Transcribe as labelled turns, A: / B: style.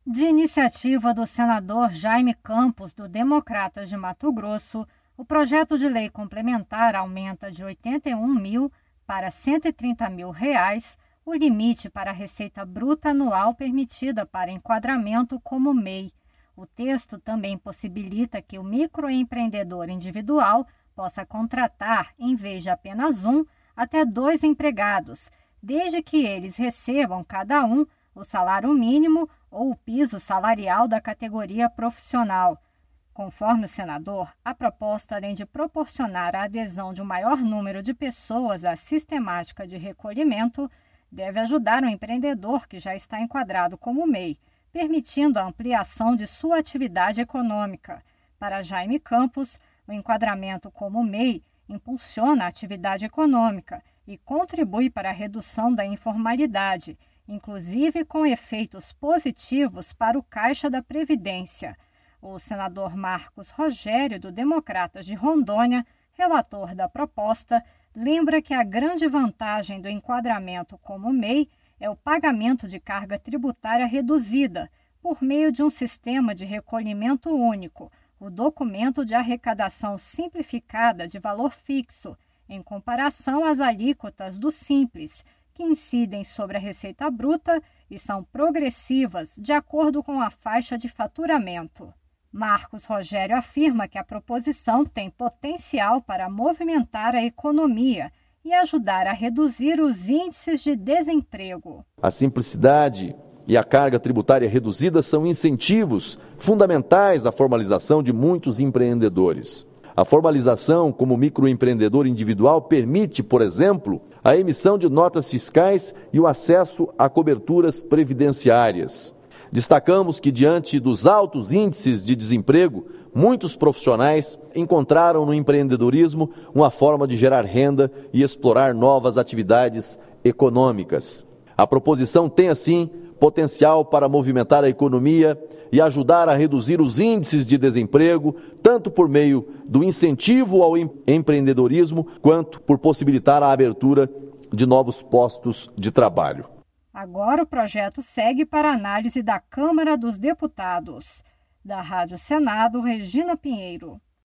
A: De iniciativa do senador Jaime Campos, do Democratas de Mato Grosso, o projeto de lei complementar aumenta de R$ 81 mil para R$ 130 mil o limite para a receita bruta anual permitida para enquadramento como MEI. O texto também possibilita que o microempreendedor individual possa contratar, em vez de apenas um, até 2 empregados, desde que eles recebam cada um o salário mínimo ou o piso salarial da categoria profissional. Conforme o senador, a proposta, além de proporcionar a adesão de um maior número de pessoas à sistemática de recolhimento, deve ajudar o empreendedor que já está enquadrado como MEI, permitindo a ampliação de sua atividade econômica. Para Jaime Campos, o enquadramento como MEI impulsiona a atividade econômica e contribui para a redução da informalidade, inclusive com efeitos positivos para o Caixa da Previdência. O senador Marcos Rogério, do Democratas de Rondônia, relator da proposta, lembra que a grande vantagem do enquadramento como MEI é o pagamento de carga tributária reduzida, por meio de um sistema de recolhimento único, o documento de arrecadação simplificada de valor fixo, em comparação às alíquotas do Simples, que incidem sobre a receita bruta e são progressivas de acordo com a faixa de faturamento. Marcos Rogério afirma que a proposição tem potencial para movimentar a economia e ajudar a reduzir os índices de desemprego.
B: A simplicidade e a carga tributária reduzida são incentivos fundamentais à formalização de muitos empreendedores. A formalização como microempreendedor individual permite, por exemplo, a emissão de notas fiscais e o acesso a coberturas previdenciárias. Destacamos que, diante dos altos índices de desemprego, muitos profissionais encontraram no empreendedorismo uma forma de gerar renda e explorar novas atividades econômicas. A proposição tem, assim, potencial para movimentar a economia e ajudar a reduzir os índices de desemprego, tanto por meio do incentivo ao empreendedorismo, quanto por possibilitar a abertura de novos postos de trabalho.
A: Agora o projeto segue para análise da Câmara dos Deputados. Da Rádio Senado, Regina Pinheiro.